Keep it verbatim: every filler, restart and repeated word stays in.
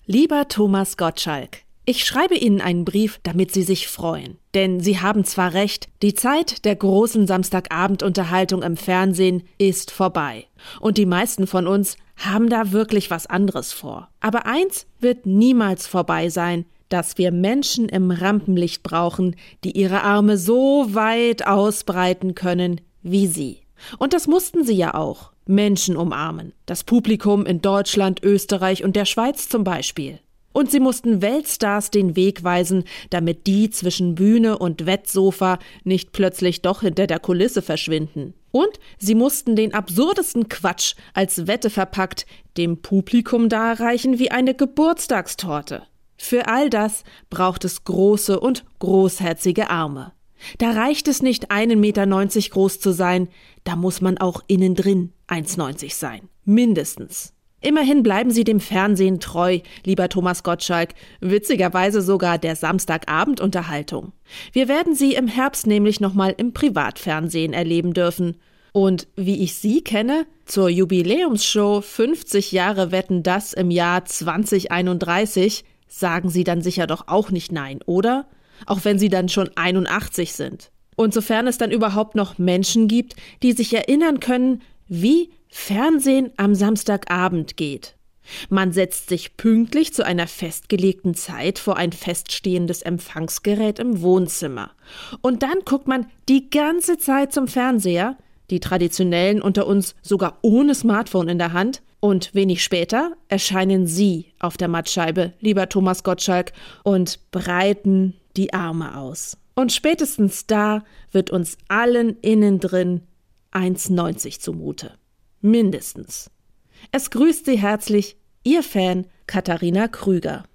Lieber Thomas Gottschalk, ich schreibe Ihnen einen Brief, damit Sie sich freuen. Denn Sie haben zwar recht, die Zeit der großen Samstagabendunterhaltung im Fernsehen ist vorbei. Und die meisten von uns haben da wirklich was anderes vor. Aber eins wird niemals vorbei sein, dass wir Menschen im Rampenlicht brauchen, die ihre Arme so weit ausbreiten können wie Sie. Und das mussten Sie ja auch. Menschen umarmen. Das Publikum in Deutschland, Österreich und der Schweiz zum Beispiel. Und sie mussten Weltstars den Weg weisen, damit die zwischen Bühne und Wettsofa nicht plötzlich doch hinter der Kulisse verschwinden. Und sie mussten den absurdesten Quatsch als Wette verpackt dem Publikum darreichen wie eine Geburtstagstorte. Für all das braucht es große und großherzige Arme. Da reicht es nicht, einen Meter neunzig groß zu sein, da muss man auch innen drin eins neunzig sein. Mindestens. Immerhin bleiben Sie dem Fernsehen treu, lieber Thomas Gottschalk, witzigerweise sogar der Samstagabendunterhaltung. Wir werden Sie im Herbst nämlich nochmal im Privatfernsehen erleben dürfen. Und wie ich Sie kenne, zur Jubiläumsshow fünfzig Jahre Wetten, dass im Jahr zwanzig einunddreißig, sagen Sie dann sicher doch auch nicht nein, oder? Auch wenn Sie dann schon einundachtzig sind. Und sofern es dann überhaupt noch Menschen gibt, die sich erinnern können, wie Fernsehen am Samstagabend geht. Man setzt sich pünktlich zu einer festgelegten Zeit vor ein feststehendes Empfangsgerät im Wohnzimmer. Und dann guckt man die ganze Zeit zum Fernseher, die Traditionellen unter uns sogar ohne Smartphone in der Hand. Und wenig später erscheinen Sie auf der Mattscheibe, lieber Thomas Gottschalk, und breiten die Arme aus. Und spätestens da wird uns allen innen drin eins neunzig zumute. Mindestens. Es grüßt Sie herzlich, Ihr Fan Katharina Krüger.